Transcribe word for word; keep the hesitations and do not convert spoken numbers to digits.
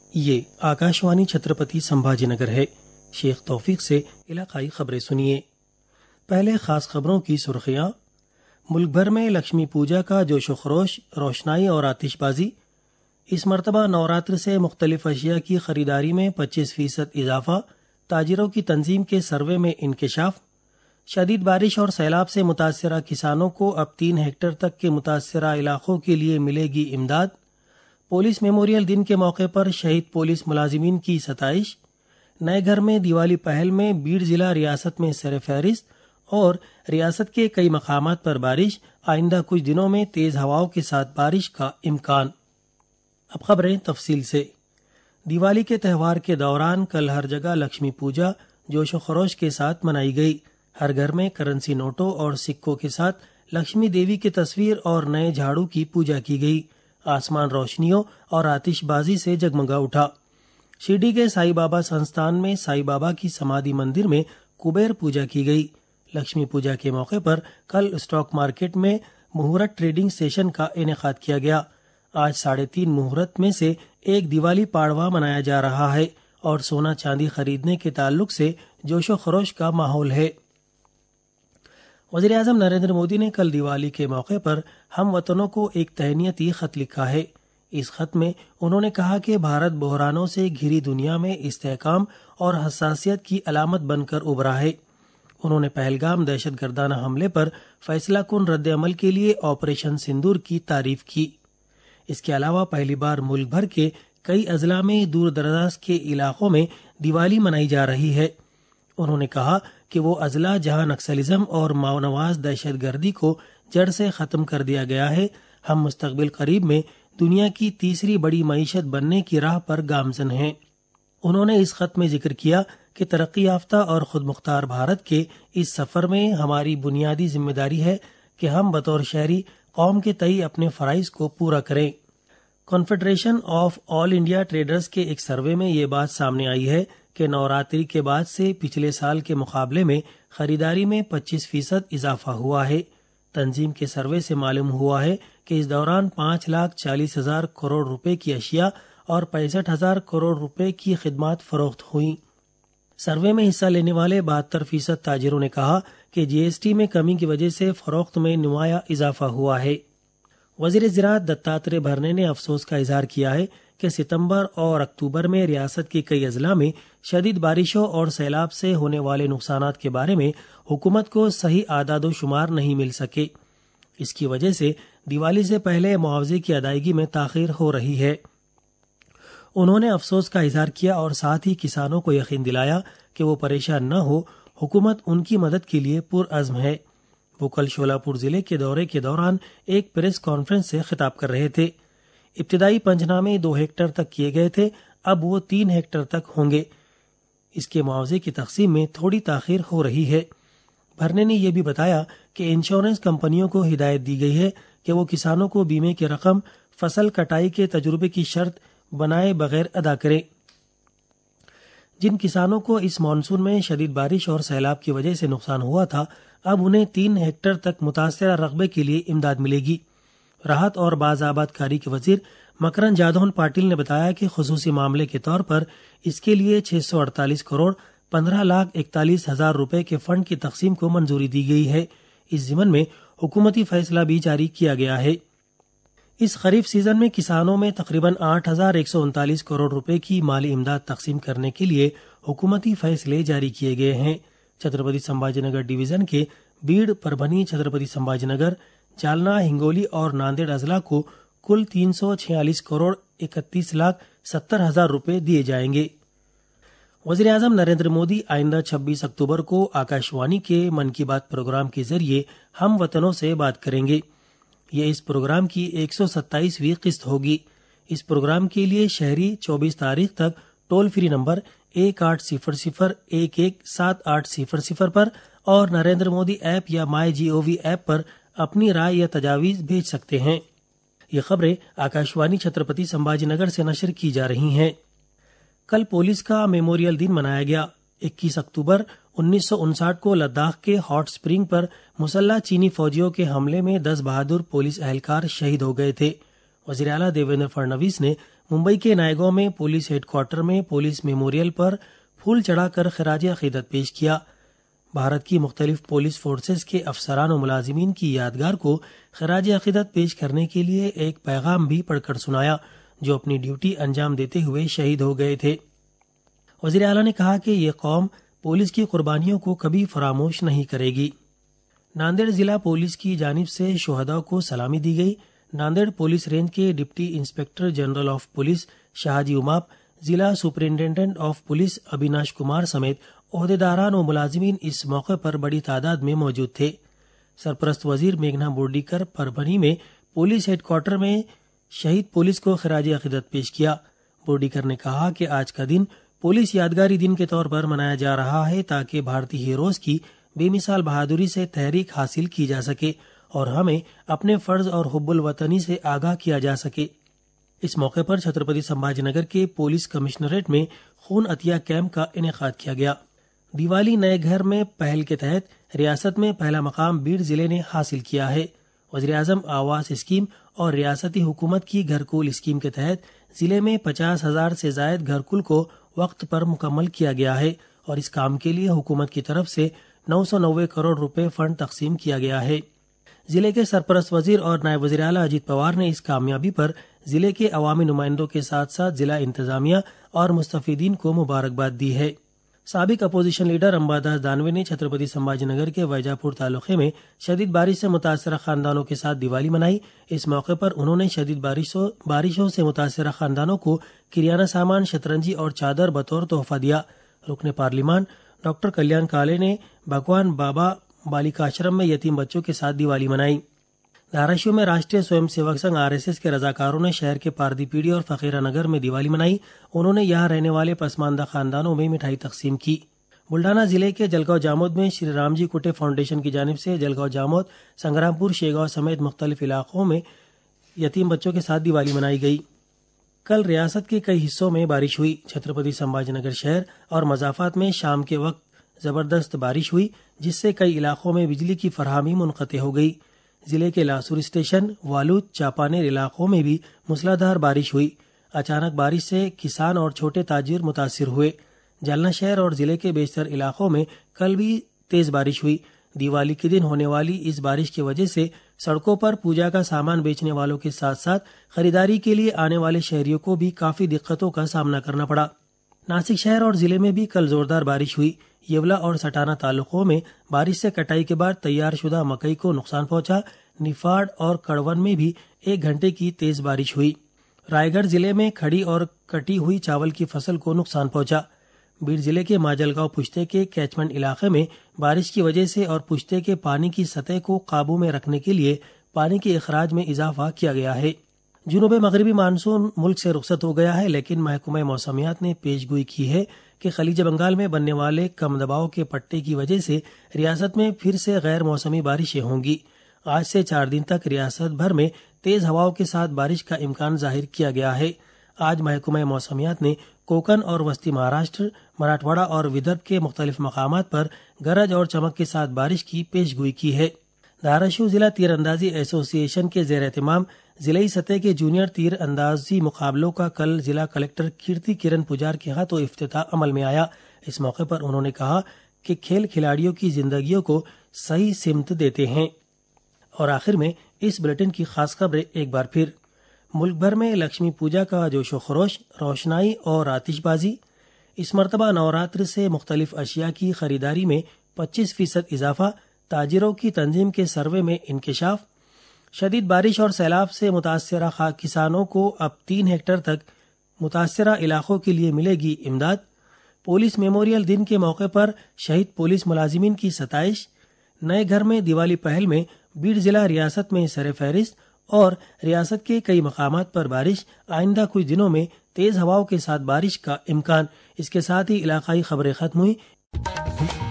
یہ آکاشوانی چھترپتی سمبھاجی نگر ہے۔ شیخ توفیق سے علاقائی خبریں سنیے۔ پہلے خاص خبروں کی سرخیاں۔ ملک بھر میں لکشمی پوجا کا جوش و خروش، روشنائی اور آتش بازی۔ اس مرتبہ نوراتر سے مختلف اشیاء کی خریداری میں پچیس فیصد اضافہ، تاجروں کی تنظیم کے سروے میں انکشاف۔ شدید بارش اور سیلاب سے متاثرہ کسانوں کو اب تین ہیکٹر تک کے متاثرہ علاقوں کے لیے ملے گی امداد۔ پولیس میموریل دن کے موقع پر شہید پولیس ملازمین کی ستائش۔ نئے گھر میں دیوالی پہل میں بیڑ ضلع ریاست میں سر فہرست، اور ریاست کے کئی مقامات پر بارش، آئندہ کچھ دنوں میں تیز ہواؤں کے ساتھ بارش کا امکان۔ اب خبریں تفصیل سے۔ دیوالی کے تہوار کے دوران کل ہر جگہ لکشمی پوجا جوش و خروش کے ساتھ منائی گئی۔ ہر گھر میں کرنسی نوٹوں اور سکوں کے ساتھ لکشمی دیوی کی تصویر اور نئے جھاڑو کی پوجا کی گئی۔ آسمان روشنیوں اور آتش بازی سے جگمگا اٹھا۔ شرڈی کے سائی بابا سنستان میں سائی بابا کی سمادھی مندر میں کبیر پوجا کی گئی۔ لکشمی پوجا کے موقع پر کل اسٹاک مارکیٹ میں مہورت ٹریڈنگ سیشن کا انعقاد کیا گیا۔ آج ساڑھے تین مہورت میں سے ایک دیوالی پاڑوا منایا جا رہا ہے اور سونا چاندی خریدنے کے تعلق سے جوش و خروش کا ماحول ہے۔ وزیر اعظم نریندر مودی نے کل دیوالی کے موقع پر ہم وطنوں کو ایک تہنیتی خط لکھا ہے۔ اس خط میں انہوں نے کہا کہ بھارت بحرانوں سے گھری دنیا میں استحکام اور حساسیت کی علامت بن کر ابھرا ہے۔ انہوں نے پہلگام دہشت گردانہ حملے پر فیصلہ کن رد عمل کے لیے آپریشن سندور کی تعریف کی۔ اس کے علاوہ پہلی بار ملک بھر کے کئی اضلاع میں دور دراز کے علاقوں میں دیوالی منائی جا رہی ہے۔ انہوں نے کہا کہ وہ اضلاع جہاں نکسلزم اور ماونواز دہشت گردی کو جڑ سے ختم کر دیا گیا ہے، ہم مستقبل قریب میں دنیا کی تیسری بڑی معیشت بننے کی راہ پر گامزن ہیں۔ انہوں نے اس خط میں ذکر کیا کہ ترقی یافتہ اور خود مختار بھارت کے اس سفر میں ہماری بنیادی ذمہ داری ہے کہ ہم بطور شہری قوم کے تئیں اپنے فرائض کو پورا کریں۔ Confederation of all India traders کے ایک سروے میں یہ بات سامنے آئی ہے کہ نوراتری کے بعد سے پچھلے سال کے مقابلے میں خریداری میں پچیس فیصد اضافہ ہوا ہے۔ تنظیم کے سروے سے معلوم ہوا ہے کہ اس دوران پانچ لاکھ چالیس ہزار کروڑ روپے کی اشیاء اور پینسٹھ ہزار کروڑ روپے کی خدمات فروخت ہوئیں۔ سروے میں حصہ لینے والے بہتر فیصد تاجروں نے کہا کہ جی ایس ٹی میں کمی کی وجہ سے فروخت میں نمایاں اضافہ ہوا ہے۔ وزیر زراعت دتاتریہ بھرنے نے افسوس کا اظہار کیا ہے کہ ستمبر اور اکتوبر میں ریاست کے کئی اضلاع میں شدید بارشوں اور سیلاب سے ہونے والے نقصانات کے بارے میں حکومت کو صحیح اعداد و شمار نہیں مل سکے۔ اس کی وجہ سے دیوالی سے پہلے معاوضے کی ادائیگی میں تاخیر ہو رہی ہے۔ انہوں نے افسوس کا اظہار کیا اور ساتھ ہی کسانوں کو یقین دلایا کہ وہ پریشان نہ ہو، حکومت ان کی مدد کے لیے پرعزم ہے۔ وہ کل شولاپور ضلع کے دورے کے دوران ایک پریس کانفرنس سے خطاب کر رہے تھے۔ ابتدائی پنجنامے دو ہیکٹر تک کیے گئے تھے، اب وہ تین ہیکٹر تک ہوں گے۔ اس کے معاوضے کی تقسیم میں تھوڑی تاخیر ہو رہی ہے۔ بھرنے نے یہ بھی بتایا کہ انشورنس کمپنیوں کو ہدایت دی گئی ہے کہ وہ کسانوں کو بیمے کی رقم فصل کٹائی کے تجربے کی شرط بنائے بغیر ادا کریں۔ جن کسانوں کو اس مانسون میں شدید بارش اور سیلاب کی وجہ سے نقصان ہوا تھا، اب انہیں تین ہیکٹر تک متاثرہ رقبے کے لیے امداد ملے گی۔ راحت اور باز آباد کاری کے وزیر مکرن جادھون پاٹل نے بتایا کہ خصوصی معاملے کے طور پر اس کے لیے چھ سو اڑتالیس کروڑ پندرہ لاکھ اکتالیس ہزار روپے کے فنڈ کی تقسیم کو منظوری دی گئی ہے۔ اس ضمن میں حکومتی فیصلہ بھی جاری کیا گیا ہے۔ اس خریف سیزن میں کسانوں میں تقریباً آٹھ ہزار ایک سو انتالیس کروڑ روپے کی مالی امداد تقسیم کرنے کے لیے حکومتی فیصلے جاری کیے گئے ہیں۔ چھترپتی سمبھاجی نگر ڈویژن کے بیڑ، پربھنی، چھترپتی سمبھاجی نگر، جالنا، ہنگولی اور ناندیڑ اضلاع کو کل تین سو چھیالیس کروڑ اکتیس لاکھ ستر ہزار روپے دیے جائیں گے۔ وزیر اعظم نریندر مودی آئندہ چھبیس اکتوبر کو آکاشوانی کے من کی بات پروگرام کے ذریعے ہم وطنوں سے بات کریں گے۔ یہ اس پروگرام کی ایک سو ستائیسویں قسط ہوگی۔ اس پروگرام کے لیے شہری چوبیس تاریخ تک ٹول فری نمبر ایک آٹھ صفر صفر ایک ایک سات آٹھ صفر صفر پر اور نریندر مودی ایپ یا مائی جی او وی ایپ پر اپنی رائے یا تجاویز بھیج سکتے ہیں۔ یہ خبریں آکاشوانی چھترپتی سمبھاجی نگر سے نشر کی جا رہی ہیں۔ کل پولیس کا میموریل دن منایا گیا۔ اکیس اکتوبر انیس سو انسٹھ کو لداخ کے ہاٹ اسپرنگ پر مسلح چینی فوجیوں کے حملے میں دس بہادر پولیس اہلکار شہید ہو گئے تھے۔ وزیر اعلیٰ دیویندر فڈنویس نے ممبئی کے نائگاؤں میں پولیس ہیڈ کوارٹر میں پولیس میموریل پر پھول چڑھا کر خراج عقیدت پیش کیا۔ بھارت کی مختلف پولیس فورسز کے افسران و ملازمین کی یادگار کو خراج عقیدت پیش کرنے کے لیے ایک پیغام بھی پڑھ کر سنایا جو اپنی ڈیوٹی انجام دیتے ہوئے شہید ہو گئے تھے۔ وزیر اعلیٰ نے کہا کہ یہ قوم پولیس کی قربانیوں کو کبھی فراموش نہیں کرے گی۔ ناندیڑ ضلع پولیس کی جانب سے شہداء کو سلامی دی گئی۔ ناندیڑ پولیس رینج کے deputy inspector general of police Shahaji Umap, ضلع superintendent of police Abinash Kumar سمیت عہدیداران و ملازمین اس موقع پر بڑی تعداد میں موجود تھے۔ سرپرست وزیر میگھنا بورڈیکر پربھنی میں پولیس ہیڈ کوارٹر میں شہید پولیس کو خراج عقیدت پیش کیا۔ بورڈیکر نے کہا کہ آج کا دن پولیس یادگاری دن کے طور پر منایا جا رہا ہے تاکہ بھارتی ہیروز کی بے مثال بہادری سے تحریک حاصل کی جا سکے اور ہمیں اپنے فرض اور حب الوطنی سے آگاہ کیا جا سکے۔ اس موقع پر چھترپتی سمبھاجی نگر کے پولیس کمشنریٹ میں خون عطیہ کیمپ کا انعقاد کیا گیا۔ دیوالی نئے گھر میں پہل کے تحت ریاست میں پہلا مقام بیڑ ضلع نے حاصل کیا ہے۔ وزیر اعظم آواس اسکیم اور ریاستی حکومت کی گھر کل اسکیم کے تحت ضلع میں پچاس ہزار سے زائد گھر کل کو وقت پر مکمل کیا گیا ہے اور اس کام کے لیے حکومت کی طرف سے نو سو نوے کروڑ روپے فنڈ تقسیم کیا گیا ہے۔ ضلع کے سرپرست وزیر اور نائب وزیر اعلیٰ اجیت پوار نے اس کامیابی پر ضلع کے عوامی نمائندوں کے ساتھ ساتھ ضلع انتظامیہ اور مستفیدین کو مبارکباد دی ہے۔ سابق اپوزیشن لیڈر امباداس دانوے نے چھترپتی سمبھاجی نگر کے ویجاپور تعلقے میں شدید بارش سے متاثرہ خاندانوں کے ساتھ دیوالی منائی۔ اس موقع پر انہوں نے شدید بارشوں بارشوں سے متاثرہ خاندانوں کو کریانہ سامان، شطرنجی اور چادر بطور تحفہ دیا۔ رکن پارلیمان ڈاکٹر کلیان کالے نے بھگوان بابا بالیکاشرم میں یتیم بچوں کے ساتھ دیوالی منائی۔ دھاراشیو میں Rashtriya Swayam Sevak Sangh R S S کے رضاکاروں نے شہر کے پاردی پیڑی اور فقیرہ نگر میں دیوالی منائی۔ انہوں نے یہاں رہنے والے پسماندہ خاندانوں میں مٹھائی تقسیم کی۔ بلڈانہ ضلع کے جلگاؤں جامود میں شری رام جی کٹے فاؤنڈیشن کی جانب سے جلگاؤں جامود، سنگرام پور، شیگاؤں سمیت مختلف علاقوں میں یتیم بچوں کے ساتھ دیوالی منائی گئی۔ کل ریاست کے کئی حصوں میں بارش ہوئی۔ چھترپتی سمبھاجی نگر شہر اور مضافات میں شام کے وقت زبردست بارش ہوئی جس سے کئی علاقوں میں بجلی کی فراہمی منقطع ہو گئی۔ ضلع کے لاسور اسٹیشن، والود، چاپانیر علاقوں میں بھی موسلادھار بارش ہوئی۔ اچانک بارش سے کسان اور چھوٹے تاجر متاثر ہوئے۔ جالنا شہر اور ضلع کے بیشتر علاقوں میں کل بھی تیز بارش ہوئی۔ دیوالی کے دن ہونے والی اس بارش کی وجہ سے سڑکوں پر پوجا کا سامان بیچنے والوں کے ساتھ ساتھ خریداری کے لیے آنے والے شہریوں کو بھی کافی دقتوں کا سامنا کرنا پڑا۔ ناسک شہر اور ضلع میں بھی کل زوردار بارش ہوئی۔ یولا اور سٹانہ تعلقوں میں بارش سے کٹائی کے بعد تیار شدہ مکئی کو نقصان پہنچا۔ نفاڑ اور کڑون میں بھی ایک گھنٹے کی تیز بارش ہوئی۔ رائے گڑھ ضلع میں کھڑی اور کٹی ہوئی چاول کی فصل کو نقصان پہنچا۔ بیڑ ضلع کے ماجلگاؤں پشتے کے کیچمنٹ علاقے میں بارش کی وجہ سے اور پشتے کے پانی کی سطح کو قابو میں رکھنے کے لیے پانی کے اخراج میں اضافہ کیا گیا ہے۔ جنوب مغربی مانسون ملک سے رخصت ہو گیا ہے لیکن محکمہ موسمیات نے پیش گوئی کی ہے کہ خلیج بنگال میں بننے والے کم دباؤ کے پٹے کی وجہ سے ریاست میں پھر سے غیر موسمی بارشیں ہوں گی۔ آج سے چار دن تک ریاست بھر میں تیز ہواؤں کے ساتھ بارش کا امکان ظاہر کیا گیا ہے۔ آج محکمہ موسمیات نے کوکن اور وسطی مہاراشٹر، مراٹھواڑہ اور ودربھ کے مختلف مقامات پر گرج اور چمک کے ساتھ بارش کی پیش گوئی کی ہے۔ دھاراشیو ضلع تیر اندازی ایسوسی ایشن کے زیر اہتمام ضلعی سطح کے جونیئر تیر اندازی مقابلوں کا کل ضلع کلکٹر کیرتی کرن پجار کے ہاتھوں افتتاح عمل میں آیا۔ اس موقع پر انہوں نے کہا کہ کھیل کھلاڑیوں کی زندگیوں کو صحیح سمت دیتے ہیں۔ اور آخر میں اس بلیٹن کی خاص خبریں ایک بار پھر۔ ملک بھر میں لکشمی پوجا کا جوش و خروش، روشنائی اور آتش بازی۔ اس مرتبہ نوراتر سے مختلف اشیاء کی خریداری میں پچیس فیصد اضافہ، تاجروں کی تنظیم کے سروے میں انکشاف۔ شدید بارش اور سیلاب سے متاثرہ کسانوں کو اب تین ہیکٹر تک متاثرہ علاقوں کے لیے ملے گی امداد۔ پولیس میموریل دن کے موقع پر شہید پولیس ملازمین کی ستائش۔ نئے گھر میں دیوالی پہل میں بیڑ ضلع ریاست میں سر فہرست، اور ریاست کے کئی مقامات پر بارش، آئندہ کچھ دنوں میں تیز ہواؤں کے ساتھ بارش کا امکان۔ اس کے ساتھ ہی علاقائی خبریں ختم ہوئی۔